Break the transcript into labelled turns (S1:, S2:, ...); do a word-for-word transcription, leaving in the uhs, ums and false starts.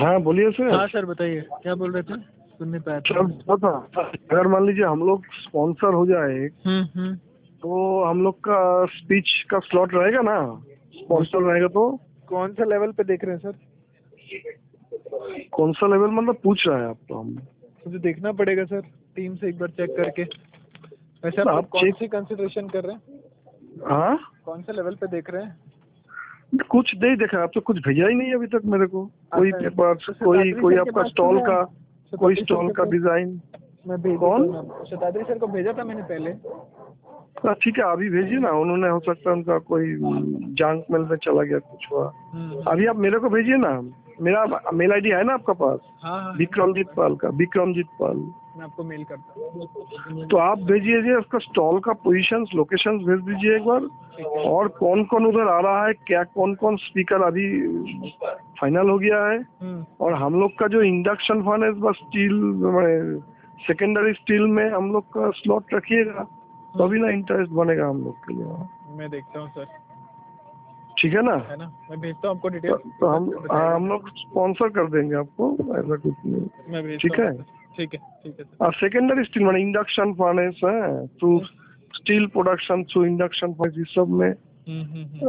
S1: हाँ बोलिए सर।
S2: हाँ सर बताइए, क्या बोल रहे थे, सुन नहीं पाया था।
S1: सर पता, अगर मान लीजिए हम लोग स्पॉन्सर हो जाए
S2: हम्म हम्म
S1: तो हम लोग का स्पीच का स्लॉट रहेगा ना, स्पॉन्सर रहेगा तो।
S2: कौन सा लेवल पे देख रहे हैं सर?
S1: कौन सा लेवल मतलब पूछ रहा है आप तो? हम
S2: मुझे देखना पड़ेगा सर, टीम से एक बार चेक करके। वैसे आप,
S1: आप
S2: कौन
S1: चेक।
S2: सी कंसिडरेशन कर रहे हैं,
S1: हाँ
S2: कौन से लेवल पे देख रहे हैं?
S1: कुछ नहीं देखा, आप तो कुछ भेजा ही नहीं अभी तक मेरे को, कोई
S2: अच्छा,
S1: पेपर,
S2: तो
S1: कोई
S2: शताद्री
S1: कोई
S2: सर के
S1: आपका
S2: पास तो
S1: स्टॉल
S2: है,
S1: का, कोई
S2: शताद्री सर
S1: स्टॉल
S2: के
S1: का
S2: पास
S1: डिजाइन।
S2: मैं भेज देता
S1: कौन?
S2: हूँ ना, शताद्री सर को भेजा था मैंने पहले।
S1: हाँ, ठीक है अभी भेजिए ना, उन्होंने हो सकता है उनका कोई जंक मेल में चला गया, कुछ हुआ।
S2: हम्म
S1: अभी आप मेरे को भेजिए ना, मेरा मेल आईडी है ना आपका पास,
S2: हाँ हाँ है।
S1: विक्रमजीत पाल का, विक्रमजीत पाल।
S2: मैं आपको मेल करता हूँ।
S1: तो आप भेजिए उसका स्टॉल का पोजीशंस, लोकेशंस भेज दीजिए एक बार, और कौन कौन उधर आ रहा है, क्या कौन कौन स्पीकर अभी फाइनल हो गया है।
S2: हम्म
S1: और हम लोग का जो इंडक्शन फन है बस स्टील, सेकेंडरी स्टील में हम लोग का स्लॉट रखिएगा, तभी ना इंटरेस्ट बनेगा हम लोग के लिए।
S2: मैं देखता हूँ सर,
S1: ठीक है ना?
S2: है ना, मैं भेजता हूँ आपको
S1: तो,
S2: डिटेल।
S1: तो हम हाँ, हम लोग स्पॉन्सर कर देंगे आपको, ऐसा कुछ नहीं।
S2: मैं भेजता
S1: ठीक
S2: हूँ
S1: है।
S2: सर। ठीक है ठीक है सर।
S1: और सेकेंडरी स्टील में इंडक्शन फर्नेस है, through steel production, through induction furnace, इस सब में
S2: हम्म हम्म हम्म